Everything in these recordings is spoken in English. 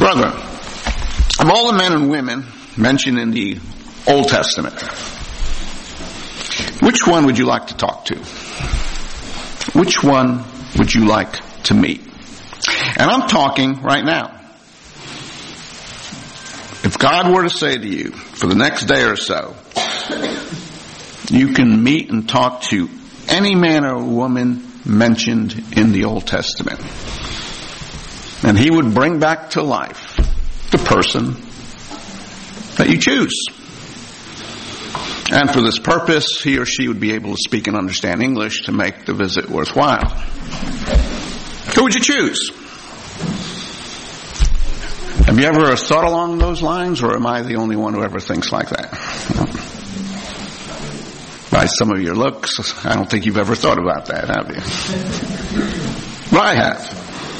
Brethren, of all the men and women mentioned in the Old Testament, which one would you like to talk to? Which one would you like to meet? And I'm talking right now. If God were to say to you for the next day or so, you can meet and talk to any man or woman mentioned in the Old Testament, and he would bring back to life the person that you choose. And for this purpose, he or she would be able to speak and understand English to make the visit worthwhile. Who would you choose? Have you ever thought along those lines, or am I the only one who ever thinks like that? By some of your looks, I don't think you've ever thought about that, have you? But I have.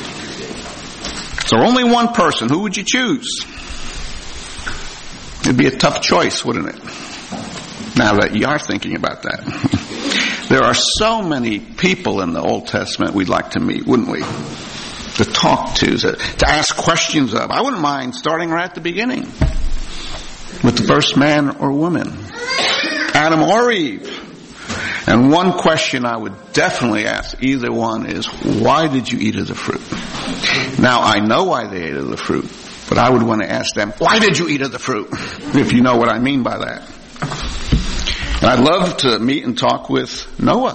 So only one person. Who would you choose? It'd be a tough choice, wouldn't it? Now that you are thinking about that. There are so many people in the Old Testament we'd like to meet, wouldn't we? To talk to ask questions of. I wouldn't mind starting right at the beginning with the first man or woman, Adam or Eve. And one question I would definitely ask either one is, why did you eat of the fruit? Now, I know why they ate of the fruit, but I would want to ask them, why did you eat of the fruit? If you know what I mean by that. And I'd love to meet and talk with Noah.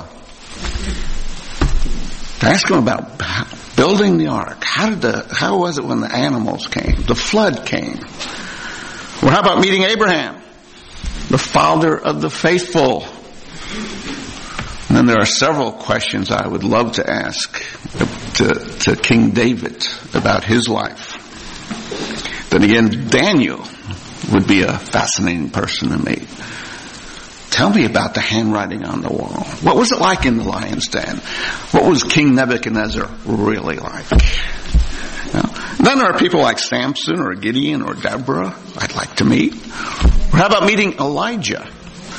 To ask him about building the ark. How was it when the animals came? The flood came. Or how about meeting Abraham, the father of the faithful? And then there are several questions I would love to ask to King David about his life. Then again, Daniel would be a fascinating person to meet. Tell me about the handwriting on the wall. What was it like in the lion's den? What was King Nebuchadnezzar really like? Then there are people like Samson or Gideon or Deborah I'd like to meet. Or how about meeting Elijah?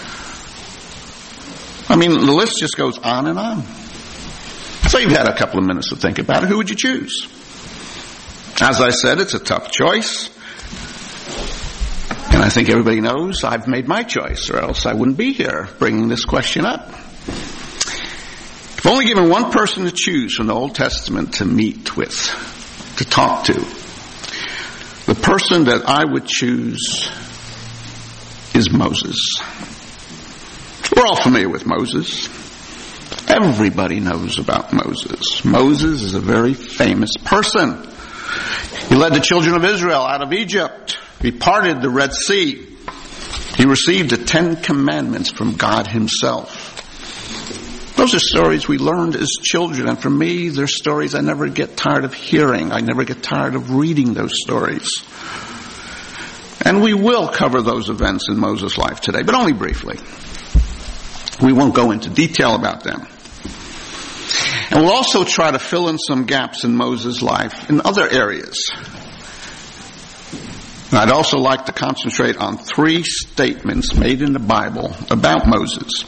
I mean, the list just goes on and on. So you've had a couple of minutes to think about it. Who would you choose? As I said, it's a tough choice. And I think everybody knows I've made my choice, or else I wouldn't be here bringing this question up. If only given one person to choose from the Old Testament to meet with, to talk to, the person that I would choose is Moses. We're all familiar with Moses. Everybody knows about Moses. Moses is a very famous person. He led the children of Israel out of Egypt. He parted the Red Sea. He received the 10 Commandments from God himself. Those are stories we learned as children, and for me, they're stories I never get tired of hearing. I never get tired of reading those stories. And we will cover those events in Moses' life today, but only briefly. We won't go into detail about them. And we'll also try to fill in some gaps in Moses' life in other areas. And I'd also like to concentrate on 3 statements made in the Bible about Moses.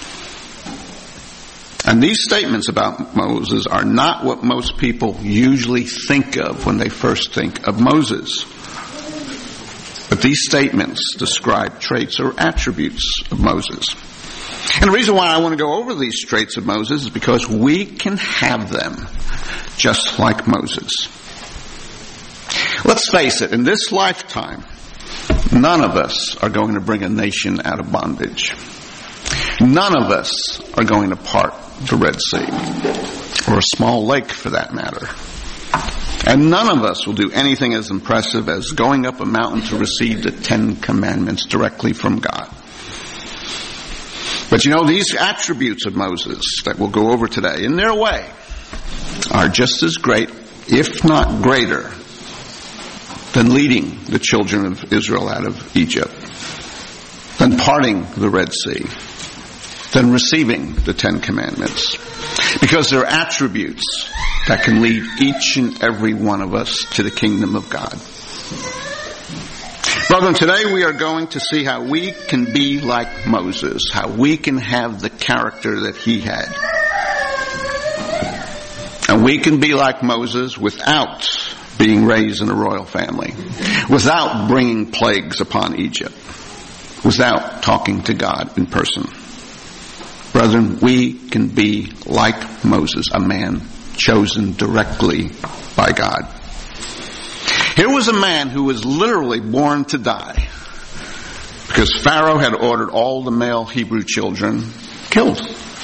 And these statements about Moses are not what most people usually think of when they first think of Moses. But these statements describe traits or attributes of Moses. And the reason why I want to go over these traits of Moses is because we can have them just like Moses. Let's face it, in this lifetime, none of us are going to bring a nation out of bondage. None of us are going to part the Red Sea, or a small lake for that matter. And none of us will do anything as impressive as going up a mountain to receive the 10 Commandments directly from God. But you know, these attributes of Moses that we'll go over today, in their way, are just as great, if not greater, than leading the children of Israel out of Egypt, than parting the Red Sea, than receiving the 10 Commandments. Because they're attributes that can lead each and every one of us to the kingdom of God. Brethren, today we are going to see how we can be like Moses, how we can have the character that he had. And we can be like Moses without being raised in a royal family, without bringing plagues upon Egypt, without talking to God in person. Brethren, we can be like Moses, a man chosen directly by God. Here was a man who was literally born to die because Pharaoh had ordered all the male Hebrew children killed.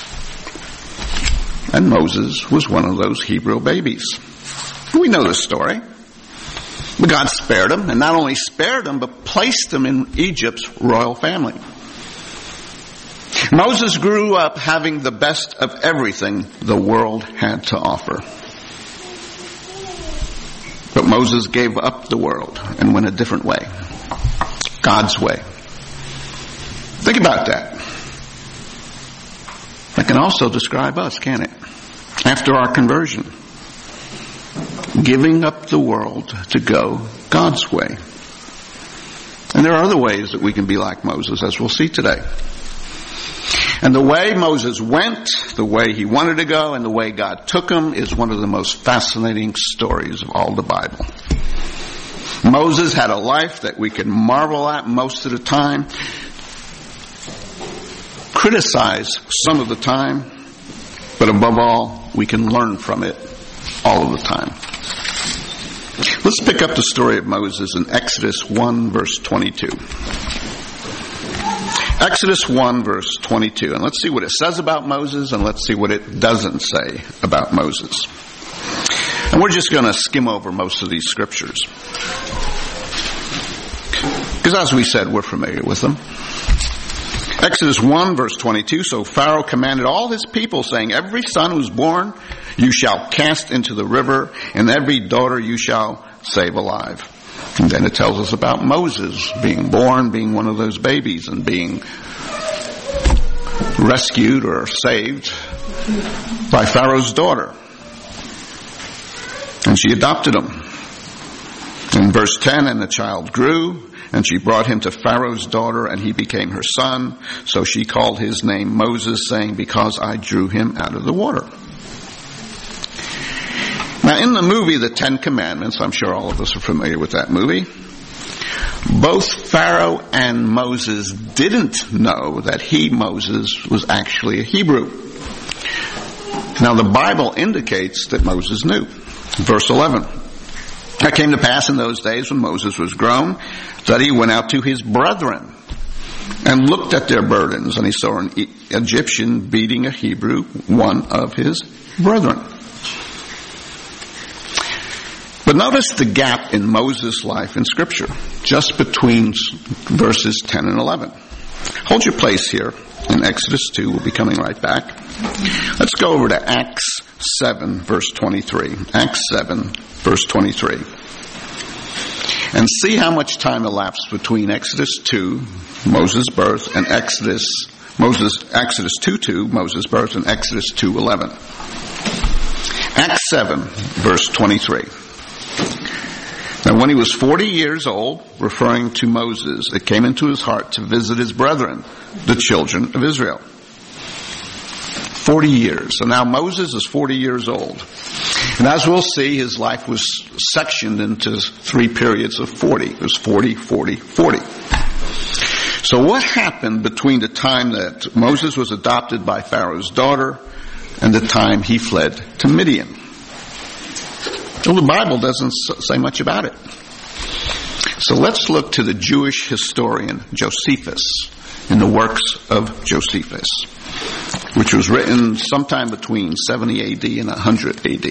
And Moses was one of those Hebrew babies. We know the story. But God spared him, and not only spared him, but placed him in Egypt's royal family. Moses grew up having the best of everything the world had to offer. But Moses gave up the world and went a different way. God's way. Think about that. That can also describe us, can't it? After our conversion. Giving up the world to go God's way. And there are other ways that we can be like Moses, as we'll see today. And the way Moses went, the way he wanted to go, and the way God took him is one of the most fascinating stories of all the Bible. Moses had a life that we can marvel at most of the time, criticize some of the time, but above all, we can learn from it all of the time. Let's pick up the story of Moses in Exodus 1, verse 22. Exodus 1, verse 22. And let's see what it says about Moses, and let's see what it doesn't say about Moses. And we're just going to skim over most of these scriptures. Because as we said, we're familiar with them. Exodus 1, verse 22. So Pharaoh commanded all his people, saying, every son who's born you shall cast into the river, and every daughter you shall save alive. And then it tells us about Moses being born, being one of those babies, and being rescued or saved by Pharaoh's daughter. And she adopted him. In verse 10, and the child grew, and she brought him to Pharaoh's daughter, and he became her son. So she called his name Moses, saying, because I drew him out of the water. Now, in the movie, The Ten Commandments, I'm sure all of us are familiar with that movie, both Pharaoh and Moses didn't know that he, Moses, was actually a Hebrew. Now, the Bible indicates that Moses knew. Verse 11. It came to pass in those days when Moses was grown that he went out to his brethren and looked at their burdens, and he saw an Egyptian beating a Hebrew, one of his brethren. But notice the gap in Moses' life in Scripture, just between verses 10 and 11. Hold your place here in Exodus 2. We'll be coming right back. Let's go over to Acts 7, verse 23. Acts 7, verse 23. And see how much time elapsed between Exodus 2, Moses' birth, and Exodus 2:2, Moses' birth, and Exodus 2:11. Acts 7, verse 23. Now when he was 40 years old, referring to Moses, it came into his heart to visit his brethren, the children of Israel. 40 years. So now Moses is 40 years old. And as we'll see, his life was sectioned into 3 periods of 40. It was 40, 40, 40. So what happened between the time that Moses was adopted by Pharaoh's daughter and the time he fled to Midian? Well, the Bible doesn't say much about it. So let's look to the Jewish historian Josephus in the works of Josephus, which was written sometime between 70 AD and 100 AD.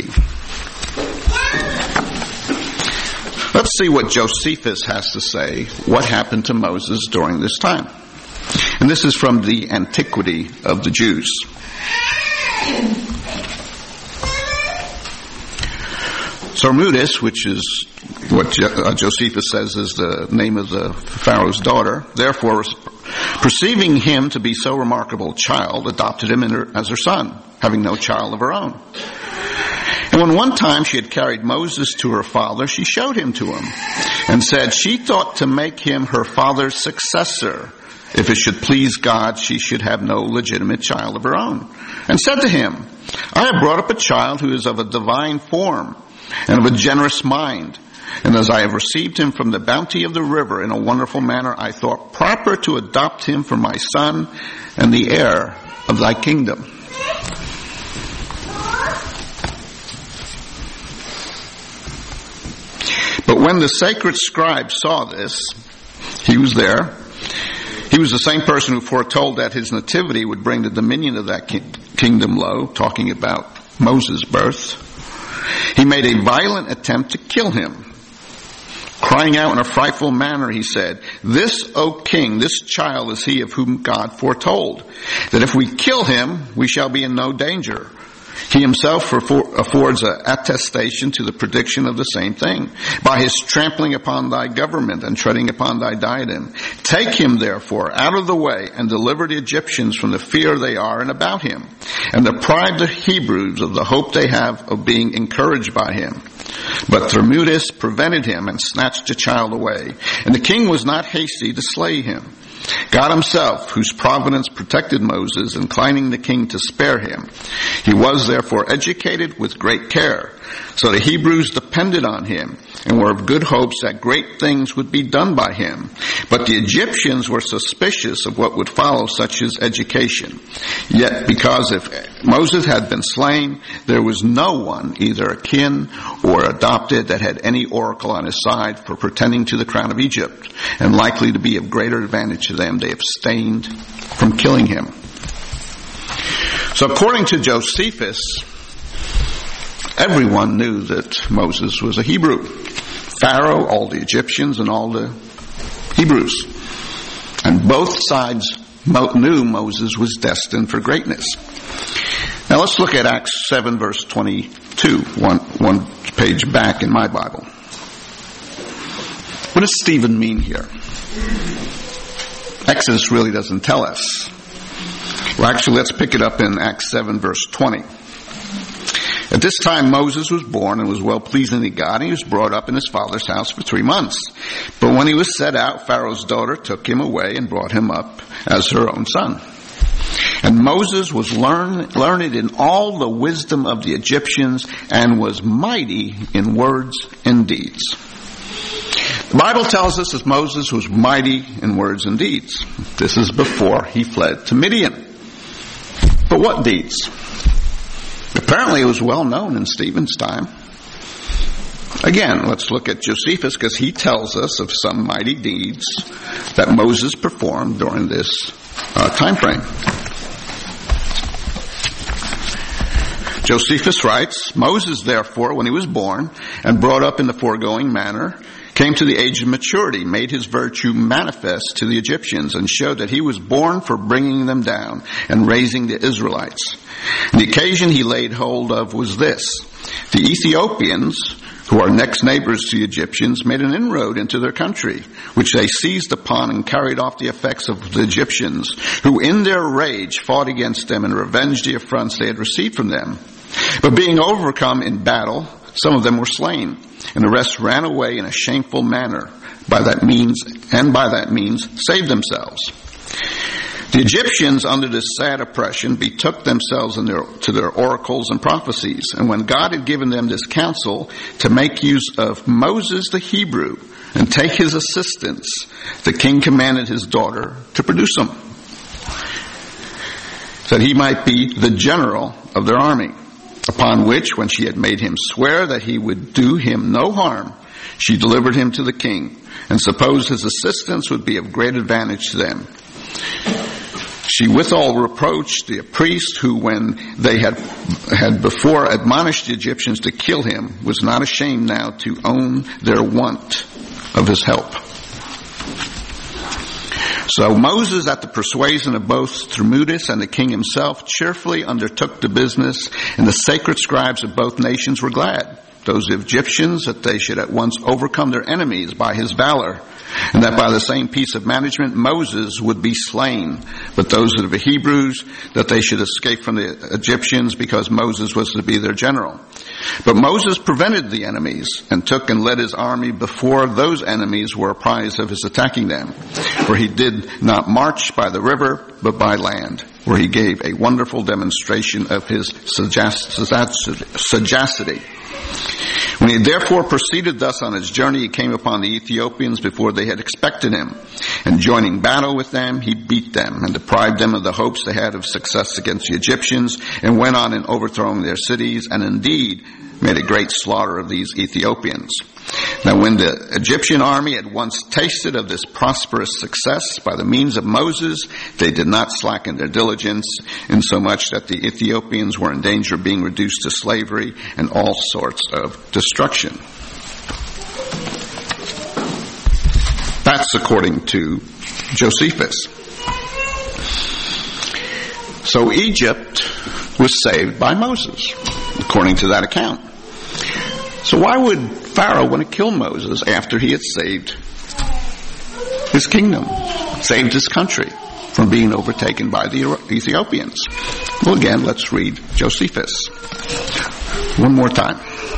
Let's see what Josephus has to say, what happened to Moses during this time. And this is from the Antiquity of the Jews. Sarmutis, which is what Josephus says is the name of the Pharaoh's daughter, therefore, perceiving him to be so remarkable a child, adopted him as her son, having no child of her own. And when one time she had carried Moses to her father, she showed him to him, and said she thought to make him her father's successor. If it should please God, she should have no legitimate child of her own. And said to him, I have brought up a child who is of a divine form. and of a generous mind. And as I have received him from the bounty of the river in a wonderful manner, I thought proper to adopt him for my son and the heir of thy kingdom. But when the sacred scribe saw this, he was there. He was the same person who foretold that his nativity would bring the dominion of that kingdom low, talking about Moses' birth. He made a violent attempt to kill him. Crying out in a frightful manner, he said, "This, O king, this child is he of whom God foretold, that if we kill him, we shall be in no danger." He himself affords an attestation to the prediction of the same thing. By his trampling upon thy government and treading upon thy diadem. Take him therefore out of the way and deliver the Egyptians from the fear they are in about him. And deprive the Hebrews of the hope they have of being encouraged by him. But Thermutis prevented him and snatched the child away. And the king was not hasty to slay him. God himself, whose providence protected Moses, inclining the king to spare him. He was therefore educated with great care. So the Hebrews depended on him and were of good hopes that great things would be done by him. But the Egyptians were suspicious of what would follow such his education. Yet because if Moses had been slain, there was no one, either akin or adopted, that had any oracle on his side for pretending to the crown of Egypt, and likely to be of greater advantage to them, they abstained from killing him. So according to Josephus, everyone knew that Moses was a Hebrew. Pharaoh, all the Egyptians, and all the Hebrews. And both sides knew Moses was destined for greatness. Now let's look at Acts 7 verse 22, one page back in my Bible. What does Stephen mean here? Exodus really doesn't tell us. Well, actually, let's pick it up in Acts 7 verse 20. At this time Moses was born and was well pleasing to God, and he was brought up in his father's house for 3 months. But when he was set out, Pharaoh's daughter took him away and brought him up as her own son. And Moses was learned in all the wisdom of the Egyptians and was mighty in words and deeds. The Bible tells us that Moses was mighty in words and deeds. This is before he fled to Midian. But what deeds? Apparently it was well known in Stephen's time. Again, let's look at Josephus, because he tells us of some mighty deeds that Moses performed during this time frame. Josephus writes, Moses therefore, when he was born and brought up in the foregoing manner, came to the age of maturity, made his virtue manifest to the Egyptians, and showed that he was born for bringing them down and raising the Israelites. And the occasion he laid hold of was this: the Ethiopians, who are next neighbors to the Egyptians, made an inroad into their country, which they seized upon and carried off the effects of the Egyptians, who in their rage fought against them and revenged the affronts they had received from them. But being overcome in battle, some of them were slain, and the rest ran away in a shameful manner. By that means saved themselves. The Egyptians, under this sad oppression, betook themselves to their oracles and prophecies. And when God had given them this counsel to make use of Moses the Hebrew and take his assistance, the king commanded his daughter to produce him, that he might be the general of their army. Upon which, when she had made him swear that he would do him no harm, she delivered him to the king, and supposed his assistance would be of great advantage to them. She withal reproached the priest who, when they had before admonished the Egyptians to kill him, was not ashamed now to own their want of his help. So Moses, at the persuasion of both Thermutis and the king himself, cheerfully undertook the business, and the sacred scribes of both nations were glad, those Egyptians, that they should at once overcome their enemies by his valor, and that by the same piece of management Moses would be slain, but those of the Hebrews, that they should escape from the Egyptians, because Moses was to be their general. But Moses prevented the enemies, and took and led his army before those enemies were apprised of his attacking them. For he did not march by the river, but by land, where he gave a wonderful demonstration of his sagacity. When he therefore proceeded thus on his journey, he came upon the Ethiopians before they had expected him. And joining battle with them, he beat them and deprived them of the hopes they had of success against the Egyptians, and went on in overthrowing their cities, and indeed made a great slaughter of these Ethiopians. Now when the Egyptian army had once tasted of this prosperous success by the means of Moses, they did not slacken their diligence, insomuch that the Ethiopians were in danger of being reduced to slavery and all sorts of destruction. That's according to Josephus. So Egypt was saved by Moses, according to that account. So why would Pharaoh want to kill Moses after he had saved his kingdom, saved his country from being overtaken by the Ethiopians? Well, again, let's read Josephus one more time.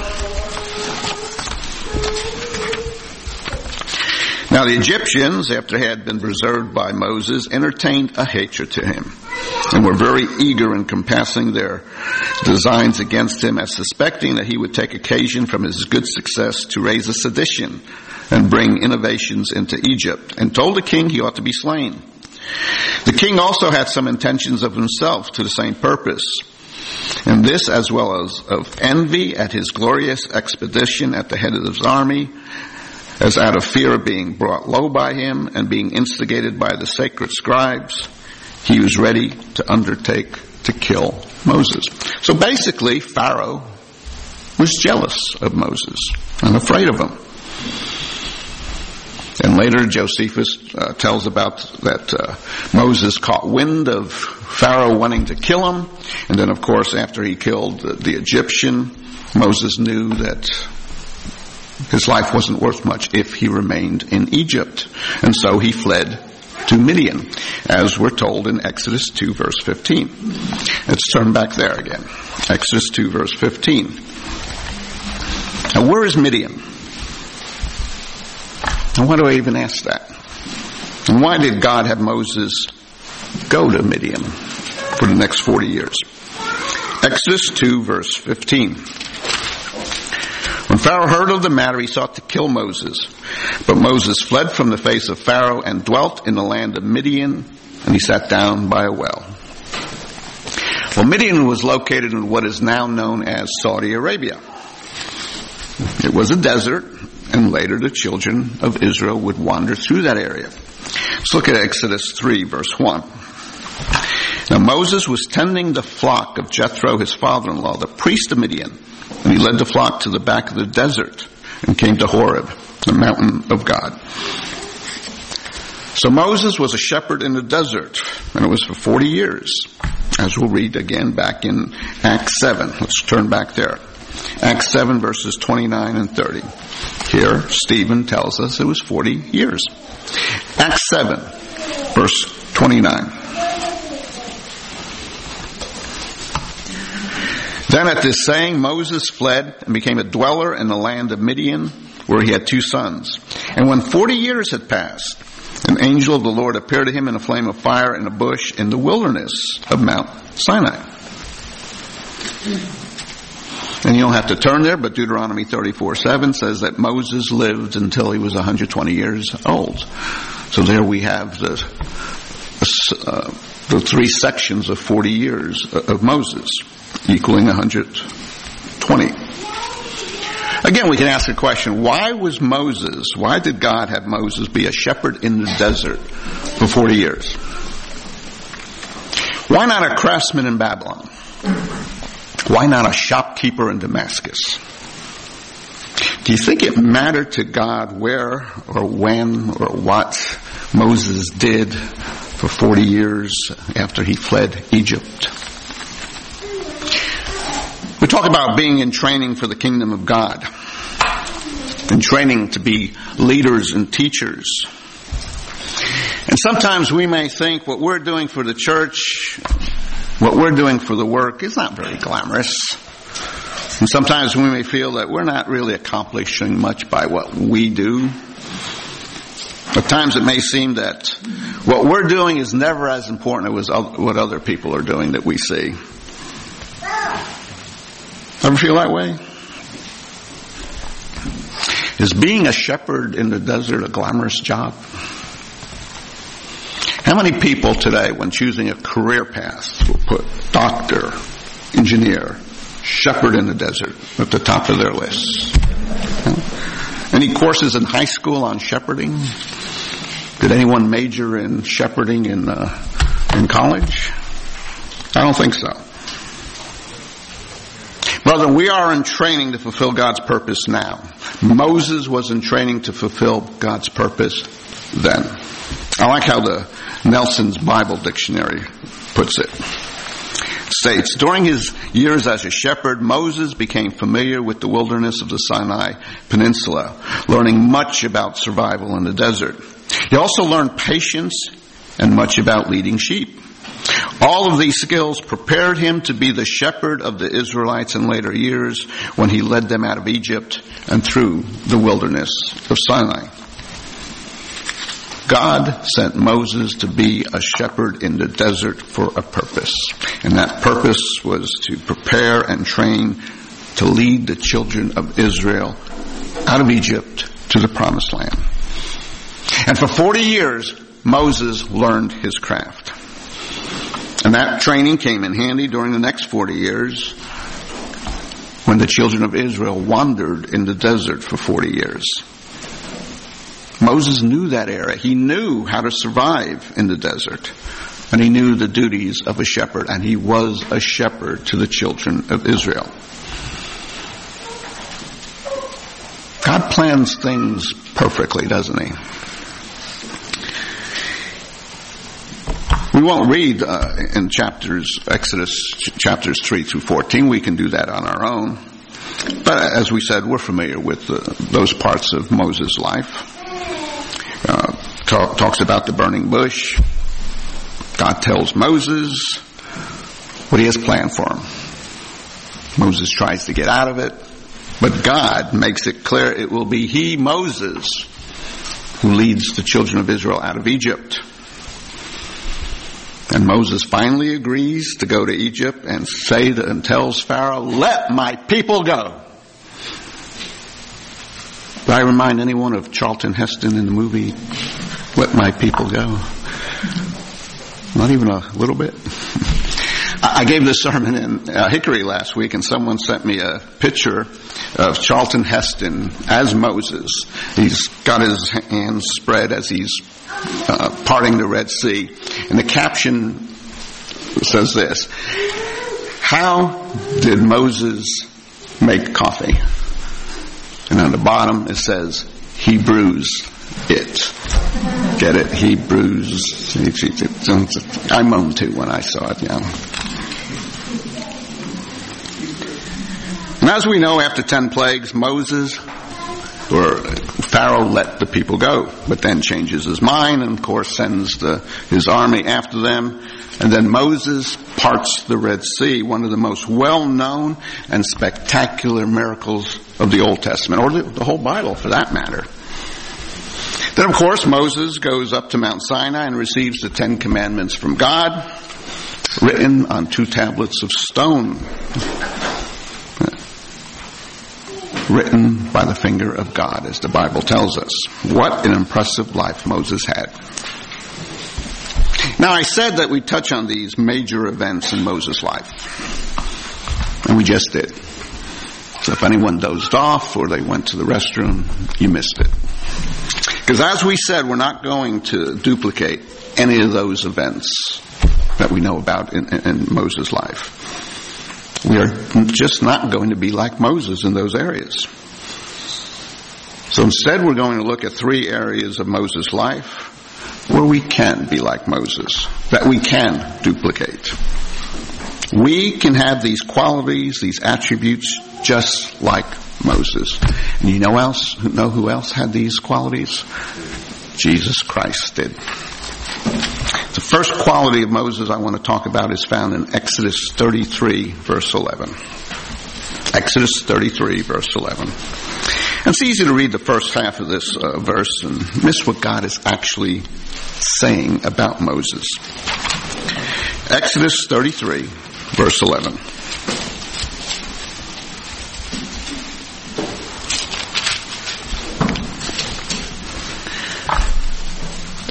Now the Egyptians, after they had been preserved by Moses, entertained a hatred to him, and were very eager in compassing their designs against him, as suspecting that he would take occasion from his good success to raise a sedition and bring innovations into Egypt, and told the king he ought to be slain. The king also had some intentions of himself to the same purpose, and this as well as of envy at his glorious expedition at the head of his army, as out of fear of being brought low by him and being instigated by the sacred scribes, he was ready to undertake to kill Moses. So basically, Pharaoh was jealous of Moses and afraid of him. And later Josephus tells about that Moses caught wind of Pharaoh wanting to kill him. And then, of course, after he killed the Egyptian, Moses knew that his life wasn't worth much if he remained in Egypt. And so he fled to Midian, as we're told in Exodus 2, verse 15. Let's turn back there again. Exodus 2, verse 15. Now, where is Midian? And why do I even ask that? And why did God have Moses go to Midian for the next 40 years? Exodus 2, verse 15. When Pharaoh heard of the matter, he sought to kill Moses. But Moses fled from the face of Pharaoh and dwelt in the land of Midian, and he sat down by a well. Well, Midian was located in what is now known as Saudi Arabia. It was a desert, and later the children of Israel would wander through that area. Let's look at Exodus 3, verse 1. Now Moses was tending the flock of Jethro, his father-in-law, the priest of Midian. And he led the flock to the back of the desert and came to Horeb, the mountain of God. So Moses was a shepherd in the desert, and it was for 40 years, as we'll read again back in Acts 7. Let's turn back there. Acts 7, verses 29 and 30. Here, Stephen tells us it was 40 years. Acts 7, verse 29. Then at this saying, Moses fled and became a dweller in the land of Midian, where he had 2 sons. And when 40 years had passed, an angel of the Lord appeared to him in a flame of fire in a bush in the wilderness of Mount Sinai. And you don't have to turn there, but Deuteronomy 34:7 says that Moses lived until he was 120 years old. So there we have the 3 sections of 40 years of Moses, equaling 120. Again, we can ask the question, why did God have Moses be a shepherd in the desert for 40 years? Why not a craftsman in Babylon? Why not a shopkeeper in Damascus? Do you think it mattered to God where or when or what Moses did for 40 years after he fled Egypt? We talk about being in training for the kingdom of God, in training to be leaders and teachers. And sometimes we may think what we're doing for the church, what we're doing for the work is not very glamorous. And sometimes we may feel that we're not really accomplishing much by what we do. At times it may seem that what we're doing is never as important as what other people are doing that we see. Ever feel that way? Is being a shepherd in the desert a glamorous job? How many people today, when choosing a career path, will put doctor, engineer, shepherd in the desert at the top of their list? Any courses in high school on shepherding? Did anyone major in shepherding in college? I don't think so. Brother, we are in training to fulfill God's purpose now. Moses was in training to fulfill God's purpose then. I like how the Nelson's Bible Dictionary puts it. States, during his years as a shepherd, Moses became familiar with the wilderness of the Sinai Peninsula, learning much about survival in the desert. He also learned patience and much about leading sheep. All of these skills prepared him to be the shepherd of the Israelites in later years when he led them out of Egypt and through the wilderness of Sinai. God sent Moses to be a shepherd in the desert for a purpose. And that purpose was to prepare and train to lead the children of Israel out of Egypt to the promised land. And for 40 years, Moses learned his craft. And that training came in handy during the next 40 years when the children of Israel wandered in the desert for 40 years. Moses knew that area. He knew how to survive in the desert. And he knew the duties of a shepherd. And he was a shepherd to the children of Israel. God plans things perfectly, doesn't he? We won't read in Exodus chapters 3 through 14. We can do that on our own. But as we said, we're familiar with those parts of Moses' life. Talks about the burning bush. God tells Moses what he has planned for him. Moses tries to get out of it, but God makes it clear it will be he, Moses, who leads the children of Israel out of Egypt. And Moses finally agrees to go to Egypt and tells Pharaoh, "Let my people go." Do I remind anyone of Charlton Heston in the movie, "Let My People Go"? Not even a little bit. I gave this sermon in Hickory last week, and someone sent me a picture of Charlton Heston as Moses. He's got his hands spread as he's parting the Red Sea. And the caption says this: "How did Moses make coffee?" And on the bottom it says, "He brews it." Get it? He brews. I moaned too when I saw it, yeah. And as we know, after 10 plagues, Pharaoh let the people go, but then changes his mind and of course sends his army after them. And then Moses parts the Red Sea, one of the most well-known and spectacular miracles of the Old Testament, or the whole Bible for that matter. Then of course Moses goes up to Mount Sinai and receives the 10 Commandments from God, written on 2 tablets of stone, written by the finger of God, as the Bible tells us. What an impressive life Moses had. Now, I said that we'd touch on these major events in Moses' life. And we just did. So if anyone dozed off or they went to the restroom, you missed it. Because as we said, we're not going to duplicate any of those events that we know about in Moses' life. We are just not going to be like Moses in those areas. So instead, we're going to look at 3 areas of Moses' life where we can be like Moses, that we can duplicate. We can have these qualities, these attributes, just like Moses. And you know who else had these qualities? Jesus Christ did. The first quality of Moses I want to talk about is found in Exodus 33, verse 11. Exodus 33, verse 11. And it's easy to read the first half of this verse and miss what God is actually saying about Moses. Exodus 33, verse 11.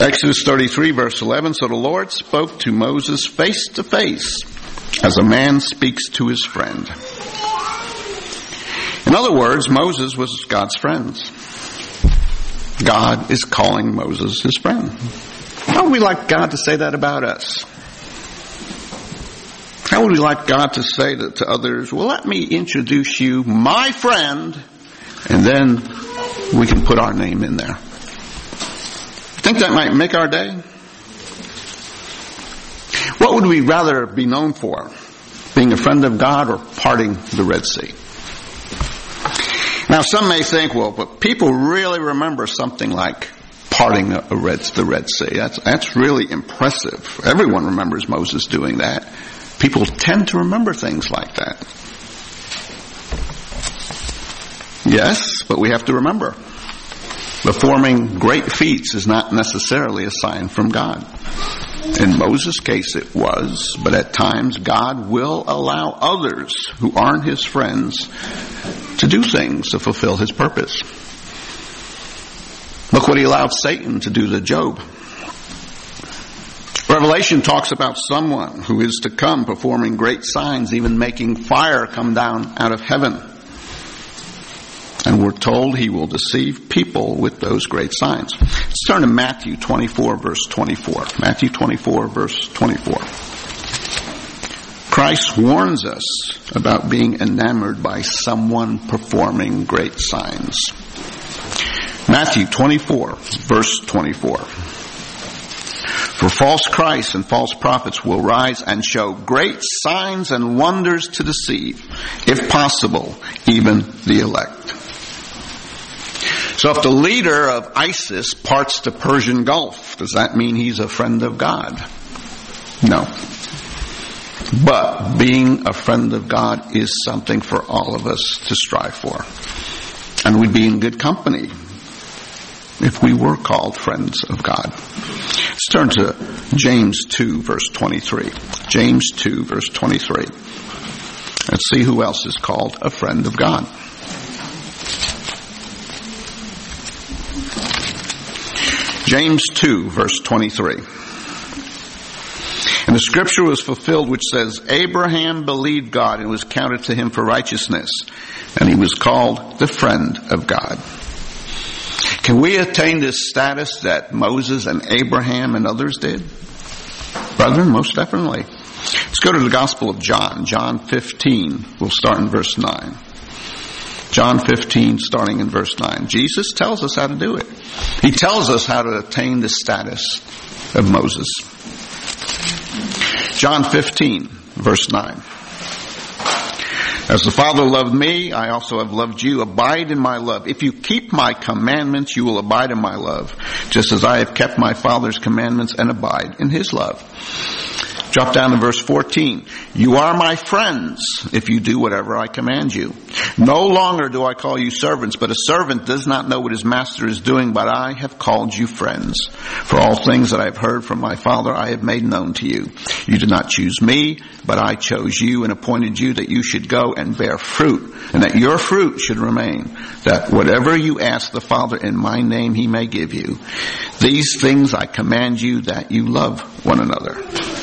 Exodus 33 verse 11, so the Lord spoke to Moses face to face as a man speaks to his friend. In other words, Moses was God's friend. God is calling Moses his friend. How would we like God to say that about us? How would we like God to say that to others? Well, let me introduce you, my friend, and then we can put our name in there. Think that might make our day? What would we rather be known for? Being a friend of God or parting the Red Sea? Now, some may think, well, but people really remember something like parting the Red Sea. That's really impressive. Everyone remembers Moses doing that. People tend to remember things like that. Yes, but we have to remember, performing great feats is not necessarily a sign from God. In Moses' case it was, but at times God will allow others who aren't his friends to do things to fulfill his purpose. Look what he allowed Satan to do to Job. Revelation talks about someone who is to come performing great signs, even making fire come down out of heaven. And we're told he will deceive people with those great signs. Let's turn to Matthew 24, verse 24. Matthew 24, verse 24. Christ warns us about being enamored by someone performing great signs. Matthew 24, verse 24. For false Christs and false prophets will rise and show great signs and wonders to deceive, if possible, even the elect. So if the leader of ISIS parts the Persian Gulf, does that mean he's a friend of God? No. But being a friend of God is something for all of us to strive for. And we'd be in good company if we were called friends of God. Let's turn to James 2, verse 23. James 2, verse 23. Let's see who else is called a friend of God. James 2, verse 23. And the scripture was fulfilled which says, Abraham believed God and it was counted to him for righteousness, and he was called the friend of God. Can we attain this status that Moses and Abraham and others did? Brethren, most definitely. Let's go to the Gospel of John. John 15. We'll start in verse 9. John 15, starting in verse 9. Jesus tells us how to do it. He tells us how to attain the status of Moses. John 15, verse 9. As the Father loved me, I also have loved you. Abide in my love. If you keep my commandments, you will abide in my love, just as I have kept my Father's commandments and abide in his love. Drop down to verse 14. You are my friends if you do whatever I command you. No longer do I call you servants, but a servant does not know what his master is doing, but I have called you friends. For all things that I have heard from my Father I have made known to you. You did not choose me, but I chose you and appointed you that you should go and bear fruit, and that your fruit should remain, that whatever you ask the Father in my name he may give you. These things I command you, that you love one another.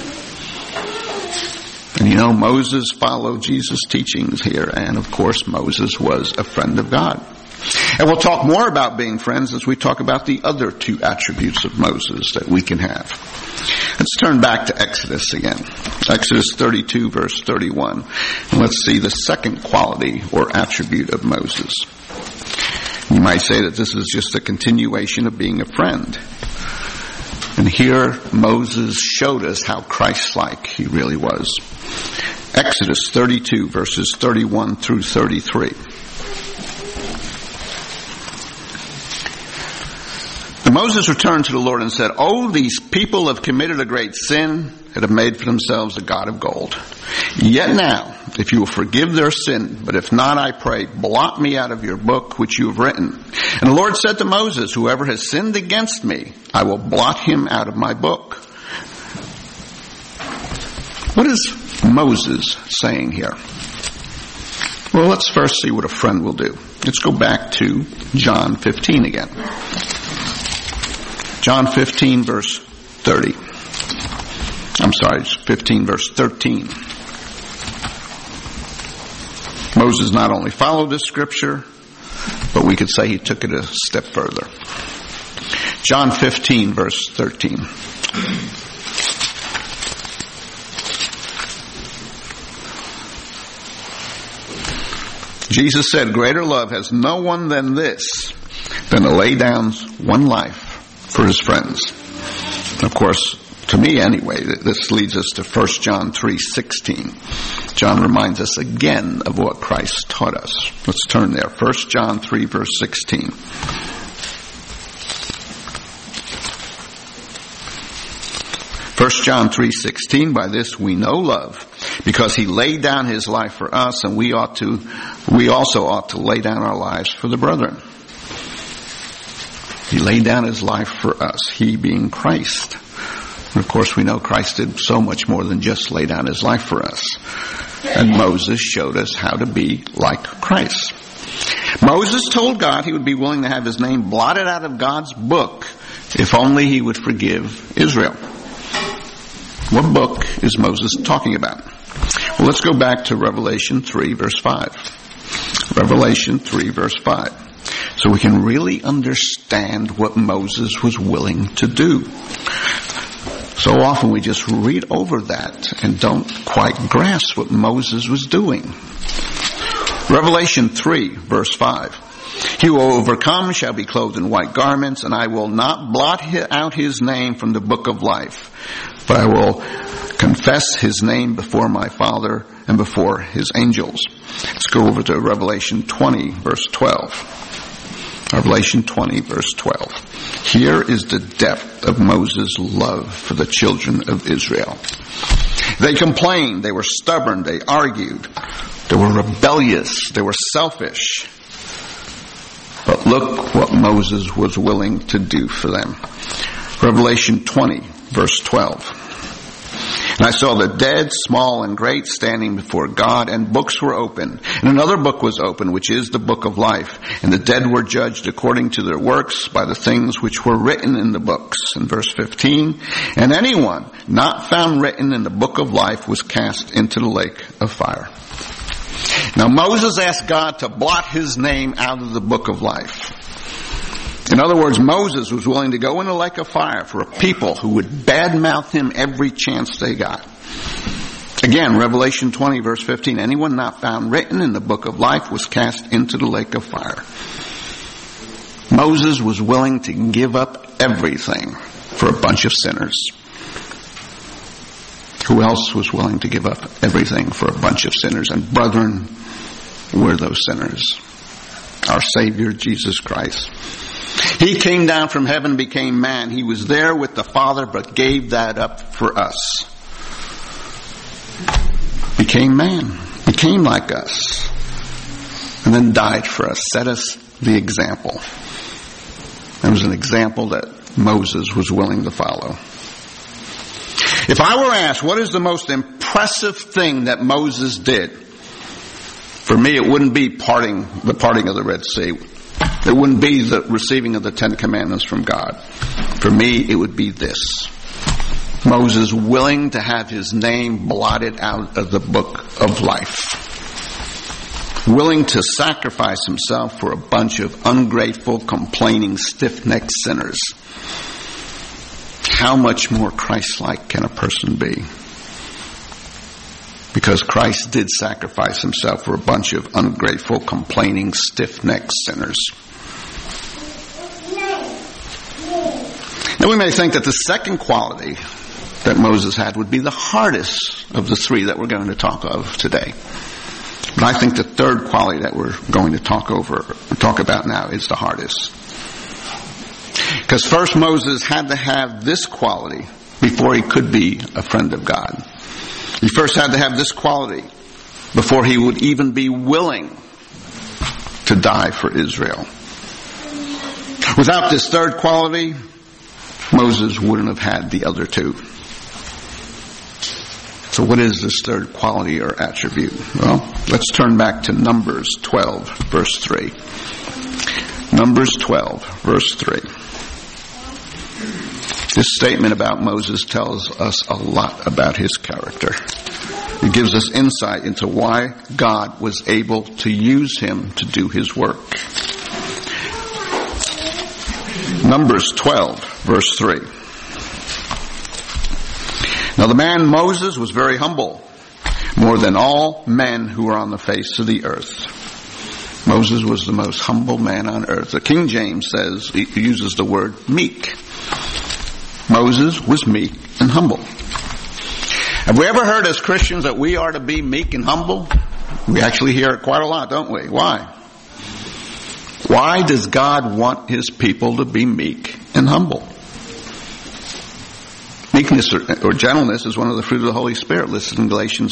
And you know, Moses followed Jesus' teachings here, and of course Moses was a friend of God. And we'll talk more about being friends as we talk about the other two attributes of Moses that we can have. Let's turn back to Exodus again. Exodus 32, verse 31. And let's see the second quality or attribute of Moses. You might say that this is just a continuation of being a friend. And here Moses showed us how Christ-like he really was. Exodus 32, verses 31 through 33. And Moses returned to the Lord and said, Oh, these people have committed a great sin and have made for themselves a god of gold. Yet now, if you will forgive their sin, but if not, I pray, blot me out of your book which you have written. And the Lord said to Moses, Whoever has sinned against me, I will blot him out of my book. What is Moses saying here? Well, let's first see what a friend will do. Let's go back to John 15 again. John 15 verse 30. I'm sorry, 15 verse 13. Moses not only followed this scripture, but we could say he took it a step further. John 15 verse 13. Jesus said, greater love has no one than this, than to lay down one life for his friends. Of course, to me anyway, this leads us to 1 John 3:16. John reminds us again of what Christ taught us. Let's turn there. 1 John 3 verse 16. First John 3:16, by this we know love, because he laid down his life for us, and we also ought to lay down our lives for the brethren. He laid down his life for us, he being Christ. And of course we know Christ did so much more than just lay down his life for us. And Moses showed us how to be like Christ. Moses told God he would be willing to have his name blotted out of God's book if only he would forgive Israel. What book is Moses talking about? Well, let's go back to Revelation 3 verse 5. Revelation 3 verse 5. So we can really understand what Moses was willing to do. So often we just read over that and don't quite grasp what Moses was doing. Revelation 3 verse 5. He who will overcome shall be clothed in white garments, and I will not blot out his name from the book of life, but I will confess his name before my Father and before his angels. Let's go over to Revelation 20 verse 12. Revelation 20 verse 12. Here is the depth of Moses' love for the children of Israel. They complained, they were stubborn, they argued, they were rebellious, they were selfish. But look what Moses was willing to do for them. Revelation 20 verse 12. And I saw the dead, small and great, standing before God, and books were opened. And another book was opened, which is the book of life. And the dead were judged according to their works by the things which were written in the books. In verse 15, and anyone not found written in the book of life was cast into the lake of fire. Now Moses asked God to blot his name out of the book of life. In other words, Moses was willing to go in the lake of fire for a people who would badmouth him every chance they got. Again, Revelation 20 verse 15, anyone not found written in the book of life was cast into the lake of fire. Moses was willing to give up everything for a bunch of sinners. Who else was willing to give up everything for a bunch of sinners? And brethren, we're those sinners. Our Savior, Jesus Christ. He came down from heaven, became man. He was there with the Father, but gave that up for us. Became man. Became like us. And then died for us. Set us the example. It was an example that Moses was willing to follow. If I were asked, what is the most impressive thing that Moses did? For me, it wouldn't be the parting of the Red Sea. It wouldn't be the receiving of the Ten Commandments from God. For me, it would be this. Moses willing to have his name blotted out of the book of life. Willing to sacrifice himself for a bunch of ungrateful, complaining, stiff-necked sinners. How much more Christ-like can a person be? Because Christ did sacrifice himself for a bunch of ungrateful, complaining, stiff-necked sinners. Now we may think that the second quality that Moses had would be the hardest of the three that we're going to talk of today. But I think the third quality that we're going to talk about now is the hardest. Because first Moses had to have this quality before he could be a friend of God. He first had to have this quality before he would even be willing to die for Israel. Without this third quality, Moses wouldn't have had the other two. So what is this third quality or attribute? Well, let's turn back to Numbers 12, verse 3. Numbers 12, verse 3. This statement about Moses tells us a lot about his character. It gives us insight into why God was able to use him to do his work. Numbers 12, verse 3. Now the man Moses was very humble, more than all men who were on the face of the earth. Moses was the most humble man on earth. The King James says, he uses the word meek. Moses was meek and humble. Have we ever heard as Christians that we are to be meek and humble? We actually hear it quite a lot, don't we? Why? Why does God want his people to be meek and humble? Meekness or gentleness is one of the fruit of the Holy Spirit listed in Galatians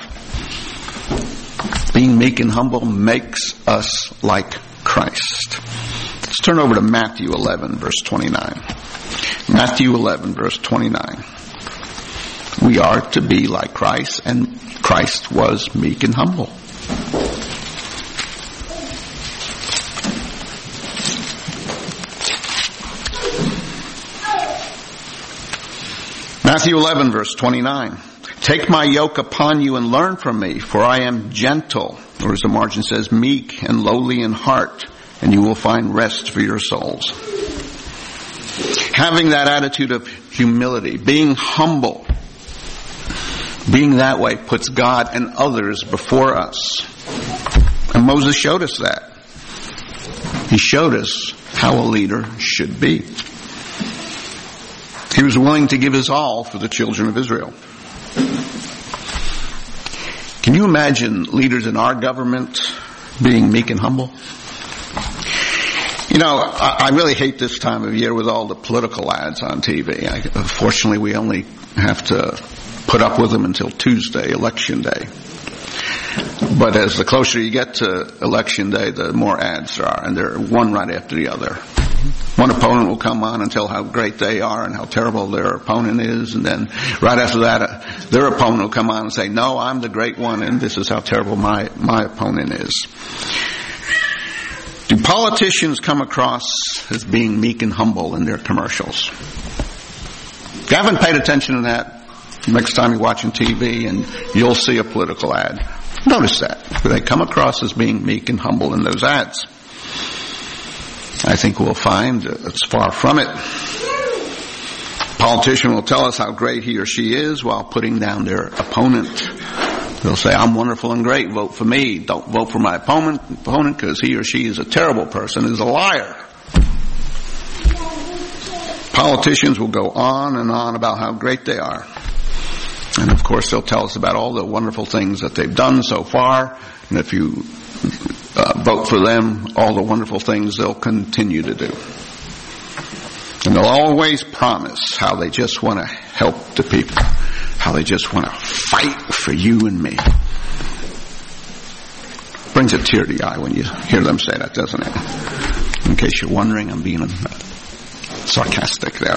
5. Being meek and humble makes us like Christ. Let's turn over to Matthew 11, verse 29. Matthew 11, verse 29. We are to be like Christ, and Christ was meek and humble. Matthew 11, verse 29. Take my yoke upon you and learn from me, for I am gentle, or as the margin says, meek and lowly in heart, and you will find rest for your souls. Having that attitude of humility, being humble, being that way puts God and others before us. And Moses showed us that. He showed us how a leader should be. He was willing to give his all for the children of Israel. Can you imagine leaders in our government being meek and humble? You know, I really hate this time of year with all the political ads on TV. Fortunately, we only have to put up with them until Tuesday, Election Day. But as the closer you get to Election Day, the more ads there are, and they're one right after the other. One opponent will come on and tell how great they are and how terrible their opponent is, and then right after that, their opponent will come on and say, no, I'm the great one, and this is how terrible my opponent is. Do politicians come across as being meek and humble in their commercials? If you haven't paid attention to that, next time you're watching TV and you'll see a political ad, notice that. Do they come across as being meek and humble in those ads? I think we'll find it's far from it. A politician will tell us how great he or she is while putting down their opponent. They'll say, I'm wonderful and great, vote for me. Don't vote for my opponent because he or she is a terrible person, is a liar. Politicians will go on and on about how great they are. And of course they'll tell us about all the wonderful things that they've done so far. And if you vote for them, all the wonderful things they'll continue to do. And they'll always promise how they just want to help the people. How they just want to fight for you and me. Brings a tear to the eye when you hear them say that, doesn't it? In case you're wondering, I'm being sarcastic there.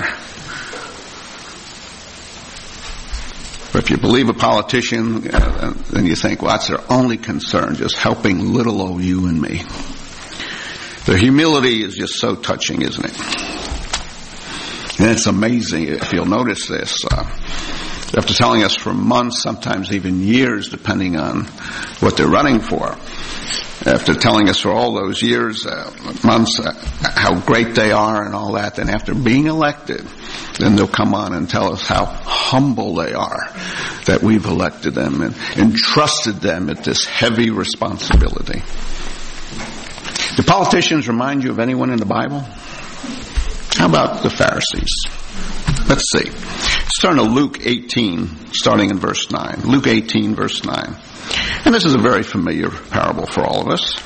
But if you believe a politician, then you think, well, that's their only concern, just helping little old you and me. Their humility is just so touching, isn't it? And it's amazing if you'll notice this. After telling us for months, sometimes even years, depending on what they're running for. After telling us for all those years, months, how great they are and all that, then after being elected, then they'll come on and tell us how humble they are that we've elected them and entrusted them with this heavy responsibility. Do politicians remind you of anyone in the Bible? How about the Pharisees? Let's see. Let's turn to Luke 18, starting in verse 9. Luke 18, verse 9. And this is a very familiar parable for all of us.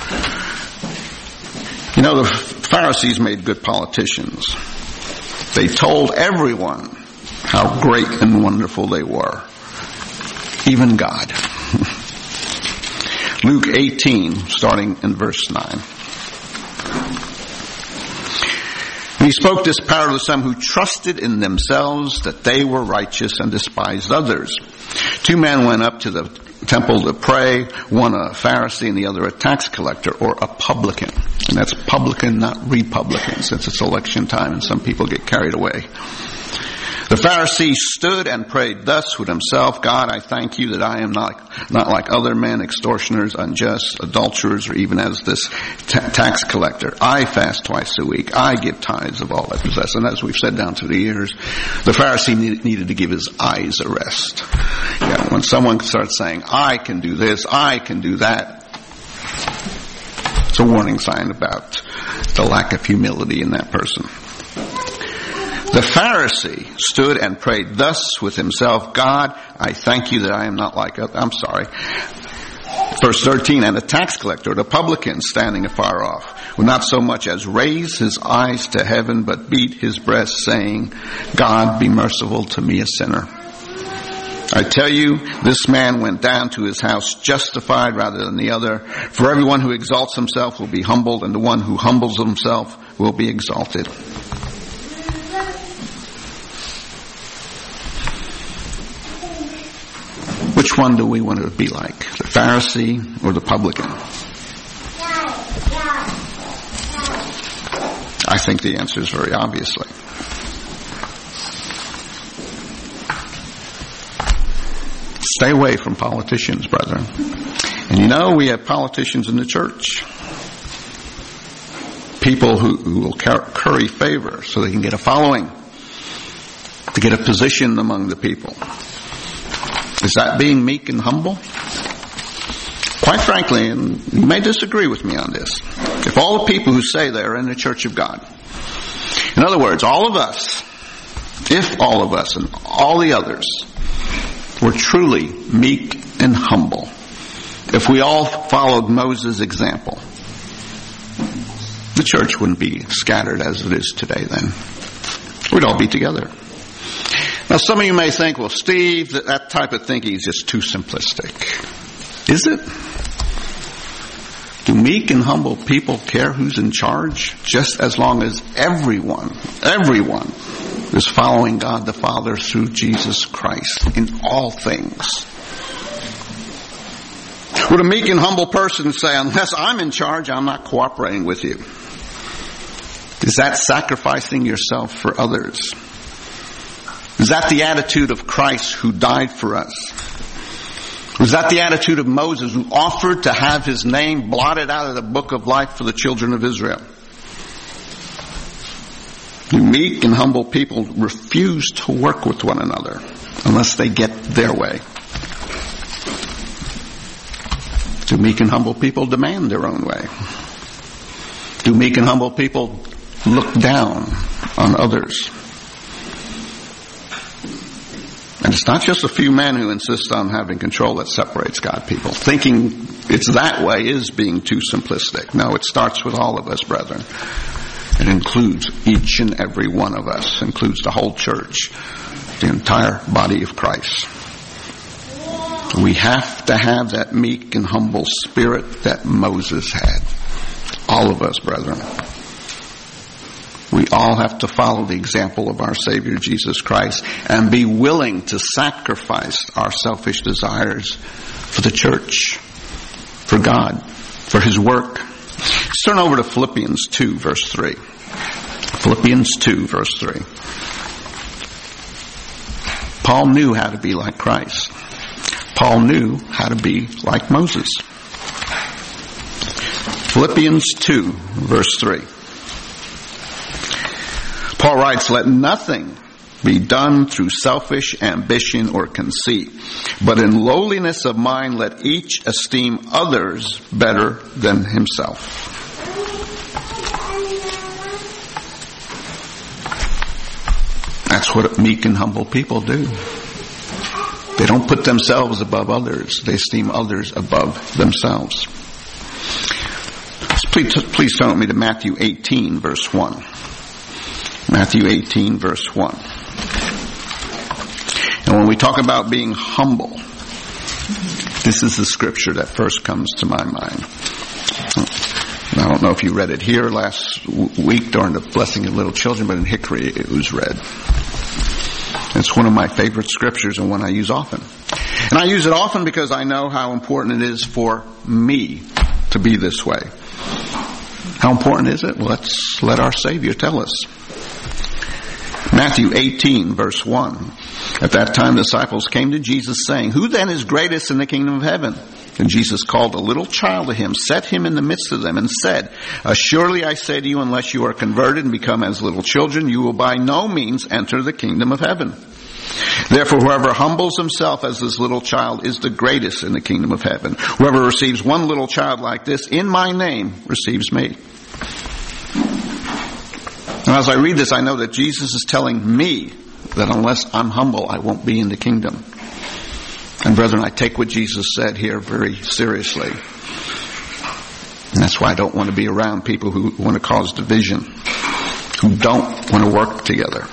You know, the Pharisees made good politicians. They told everyone how great and wonderful they were. Even God. Luke 18, starting in verse 9. And he spoke this parable to some who trusted in themselves that they were righteous and despised others. Two men went up to the temple to pray, one a Pharisee and the other a tax collector or a publican. And that's publican, not Republican, since it's election time and some people get carried away. The Pharisee stood and prayed thus with himself, God, I thank you that I am not like other men, extortioners, unjust, adulterers, or even as this tax collector. I fast twice a week. I give tithes of all I possess. And as we've said down through the years, the Pharisee needed to give his eyes a rest. Yeah, when someone starts saying, I can do this, I can do that, it's a warning sign about the lack of humility in that person. The Pharisee stood and prayed thus with himself, God, I thank you that I am not like others. Verse 13, and the tax collector, the publican, standing afar off, would not so much as raise his eyes to heaven, but beat his breast, saying, God, be merciful to me, a sinner. I tell you, this man went down to his house justified rather than the other. For everyone who exalts himself will be humbled, and the one who humbles himself will be exalted. Which one do we want to be like? The Pharisee or the publican? I think the answer is very obviously. Stay away from politicians, brethren. And you know, we have politicians in the church. People who will curry favor so they can get a following, to get a position among the people. Is that being meek and humble? Quite frankly, and you may disagree with me on this, if all the people who say they are in the church of God, in other words, all of us, if all of us and all the others were truly meek and humble, if we all followed Moses' example, the church wouldn't be scattered as it is today then. We'd all be together. Now some of you may think, well, Steve, that type of thinking is just too simplistic. Is it? Do meek and humble people care who's in charge? Just as long as everyone is following God the Father through Jesus Christ in all things. Would a meek and humble person say, unless I'm in charge, I'm not cooperating with you? Is that sacrificing yourself for others? Is that the attitude of Christ who died for us? Was that the attitude of Moses who offered to have his name blotted out of the book of life for the children of Israel? Do meek and humble people refuse to work with one another unless they get their way? Do meek and humble people demand their own way? Do meek and humble people look down on others? And it's not just a few men who insist on having control that separates God people. Thinking it's that way is being too simplistic. No, it starts with all of us, brethren. It includes each and every one of us. It includes the whole church, the entire body of Christ. We have to have that meek and humble spirit that Moses had. All of us, brethren. We all have to follow the example of our Savior Jesus Christ and be willing to sacrifice our selfish desires for the church, for God, for His work. Let's turn over to Philippians 2, verse 3. Philippians 2, verse 3. Paul knew how to be like Christ. Paul knew how to be like Moses. Philippians 2, verse 3. Paul writes, let nothing be done through selfish ambition or conceit, but in lowliness of mind let each esteem others better than himself. That's what meek and humble people do. They don't put themselves above others. They esteem others above themselves. Please turn with me to Matthew 18, verse 1. Matthew 18, verse 1. And when we talk about being humble, this is the scripture that first comes to my mind. I don't know if you read it here last week during the blessing of little children, but in Hickory it was read. It's one of my favorite scriptures and one I use often. And I use it often because I know how important it is for me to be this way. How important is it? Let's let our Savior tell us. Matthew 18, verse 1. At that time the disciples came to Jesus saying, "Who then is greatest in the kingdom of heaven?" And Jesus called a little child to him, set him in the midst of them, and said, "Surely I say to you, unless you are converted and become as little children, you will by no means enter the kingdom of heaven. Therefore, whoever humbles himself as this little child is the greatest in the kingdom of heaven. Whoever receives one little child like this in my name receives me." And as I read this, I know that Jesus is telling me that unless I'm humble, I won't be in the kingdom. And brethren, I take what Jesus said here very seriously. And that's why I don't want to be around people who want to cause division, who don't want to work together.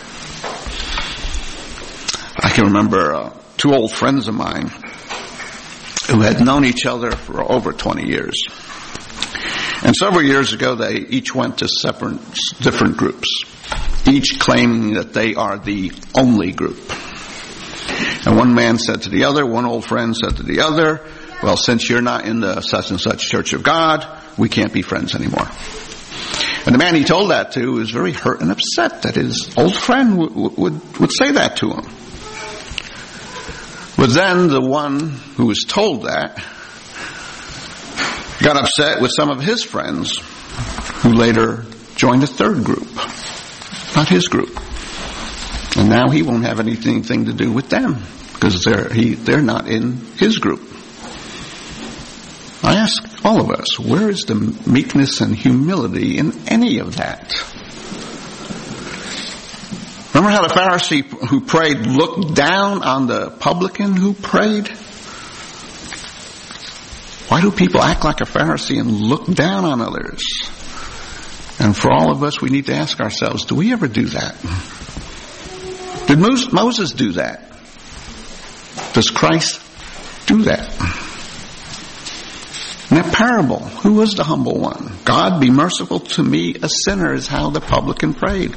I can remember two old friends of mine who had known each other for over 20 years. And several years ago, they each went to different groups, each claiming that they are the only group. And one man said to the other, one old friend said to the other, "Well, since you're not in the such and such Church of God, we can't be friends anymore." And the man he told that to was very hurt and upset that his old friend would say that to him. But then the one who was told that got upset with some of his friends who later joined a third group, not his group. And now he won't have anything to do with them because they're not in his group. I ask all of us, where is the meekness and humility in any of that? Remember how the Pharisee who prayed looked down on the publican who prayed? Why do people act like a Pharisee and look down on others? And for all of us, we need to ask ourselves, do we ever do that? Did Moses do that? Does Christ do that? In that parable, who was the humble one? "God, be merciful to me, a sinner," is how the publican prayed.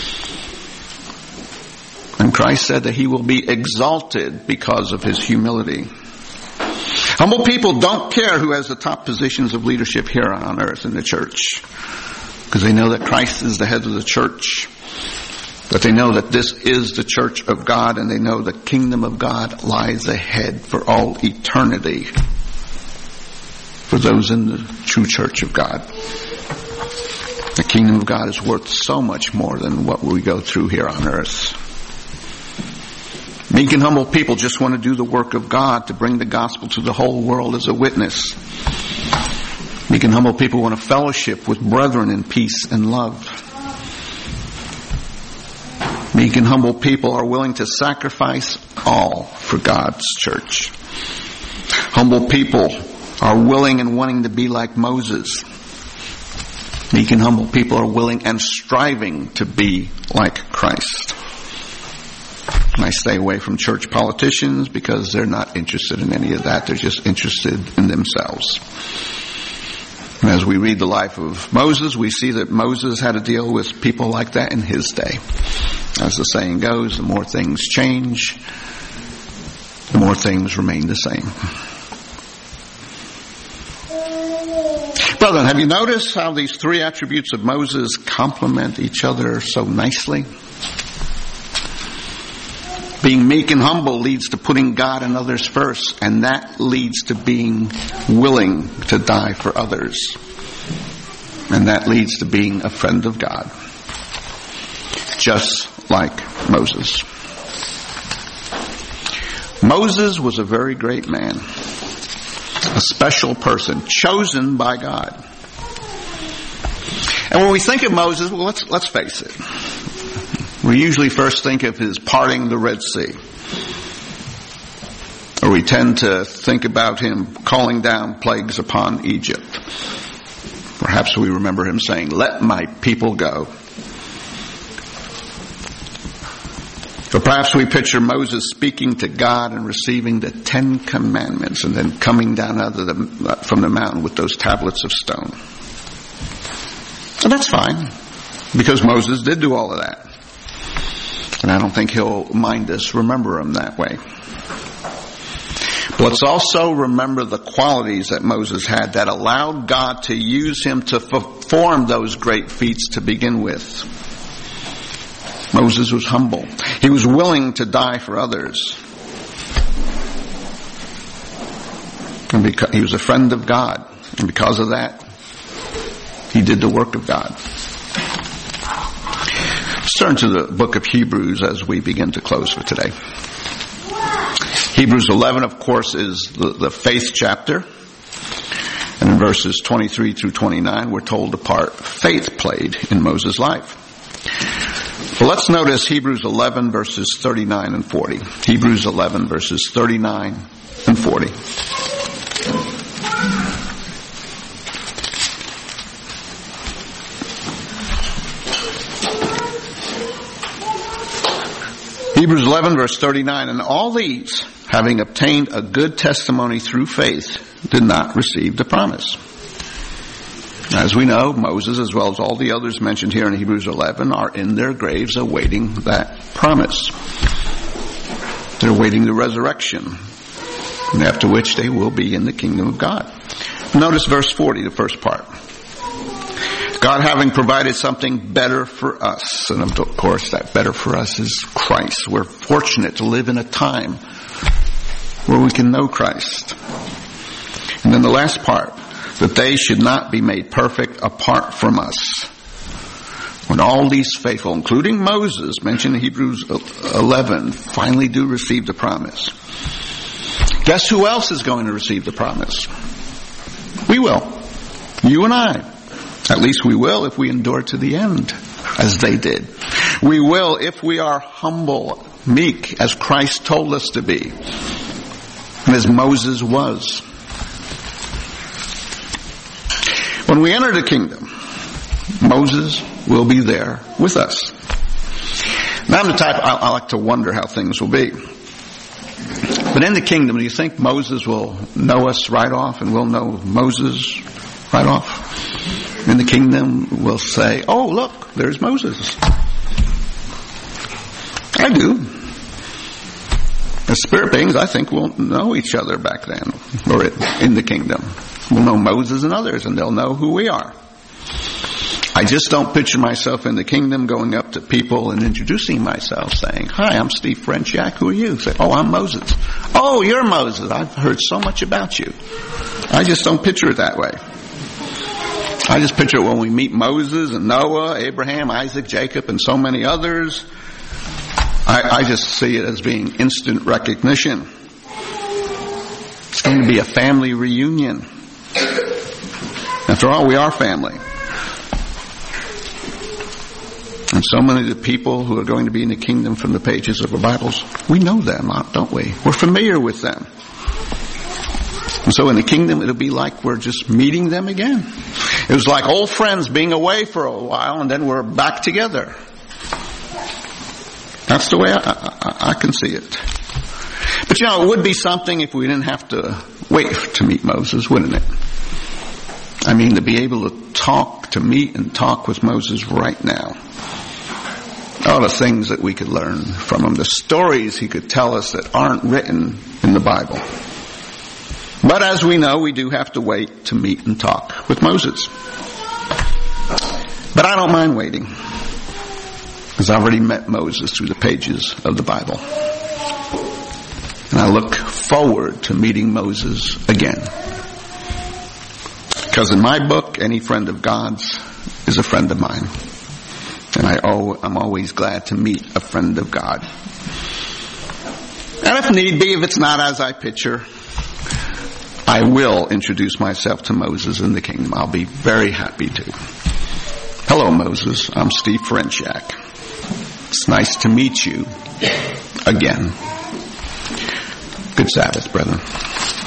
And Christ said that he will be exalted because of his humility. Humble people don't care who has the top positions of leadership here on earth in the church, because they know that Christ is the head of the church. But they know that this is the church of God, and they know the kingdom of God lies ahead for all eternity for those in the true church of God. The kingdom of God is worth so much more than what we go through here on earth. Meek and humble people just want to do the work of God to bring the gospel to the whole world as a witness. Meek and humble people want to fellowship with brethren in peace and love. Meek and humble people are willing to sacrifice all for God's church. Humble people are willing and wanting to be like Moses. Meek and humble people are willing and striving to be like Christ. And I stay away from church politicians because they're not interested in any of that. They're just interested in themselves. And as we read the life of Moses, we see that Moses had to deal with people like that in his day. As the saying goes, the more things change, the more things remain the same. Brethren, have you noticed how these three attributes of Moses complement each other so nicely? Being meek and humble leads to putting God and others first, and that leads to being willing to die for others. And that leads to being a friend of God. Just like Moses. Moses was a very great man. A special person, chosen by God. And when we think of Moses, well, let's face it. We usually first think of his parting the Red Sea. Or we tend to think about him calling down plagues upon Egypt. Perhaps we remember him saying, "Let my people go." Or perhaps we picture Moses speaking to God and receiving the 10 Commandments and then coming down from the mountain with those tablets of stone. And that's fine, because Moses did do all of that. And I don't think he'll mind us remember him that way. Let's also remember the qualities that Moses had that allowed God to use him to perform those great feats to begin with. Moses was humble. He was willing to die for others. And because he was a friend of God. And because of that, he did the work of God. Let's turn to the book of Hebrews as we begin to close for today. Hebrews 11, of course, is the faith chapter. And in verses 23 through 29, we're told the part faith played in Moses' life. Well, let's notice Hebrews 11, verses 39 and 40. Hebrews 11, verses 39 and 40. Hebrews 11, verse 39, and all these, having obtained a good testimony through faith, did not receive the promise. As we know, Moses, as well as all the others mentioned here in Hebrews 11, are in their graves awaiting that promise. They're awaiting the resurrection, and after which they will be in the kingdom of God. Notice verse 40, the first part. God having provided something better for us. And of course, that better for us is Christ. We're fortunate to live in a time where we can know Christ. And then the last part, that they should not be made perfect apart from us. When all these faithful, including Moses, mentioned in Hebrews 11, finally do receive the promise. Guess who else is going to receive the promise? We will. You and I. At least we will if we endure to the end, as they did. We will if we are humble, meek, as Christ told us to be, and as Moses was. When we enter the kingdom, Moses will be there with us. Now I'm the type, I like to wonder how things will be. But in the kingdom, do you think Moses will know us right off and we'll know Moses right off? In the kingdom, we'll say, oh, look, there's Moses. I do. As spirit beings, I think we'll know each other back then, or in the kingdom. We'll know Moses and others, and they'll know who we are. I just don't picture myself in the kingdom going up to people and introducing myself, saying, hi, I'm Steve Frenchiak, who are you? Say, oh, I'm Moses. Oh, you're Moses. I've heard so much about you. I just don't picture it that way. I just picture it when we meet Moses and Noah, Abraham, Isaac, Jacob, and so many others. I just see it as being instant recognition. It's going to be a family reunion. After all, we are family. And so many of the people who are going to be in the kingdom from the pages of our Bibles, we know them, don't we? We're familiar with them. And so in the kingdom, it'll be like we're just meeting them again. It was like old friends being away for a while, and then we're back together. That's the way I can see it. But it would be something if we didn't have to wait to meet Moses, wouldn't it? I mean, to be able to meet and talk with Moses right now. All the things that we could learn from him, the stories he could tell us that aren't written in the Bible. But as we know, we do have to wait to meet and talk with Moses. But I don't mind waiting, because I've already met Moses through the pages of the Bible. And I look forward to meeting Moses again. Because in my book, any friend of God's is a friend of mine. And I'm always glad to meet a friend of God. And if need be, if it's not as I picture, I will introduce myself to Moses in the kingdom. I'll be very happy to. Hello, Moses. I'm Steve Frenchiak. It's nice to meet you again. Good Sabbath, brethren.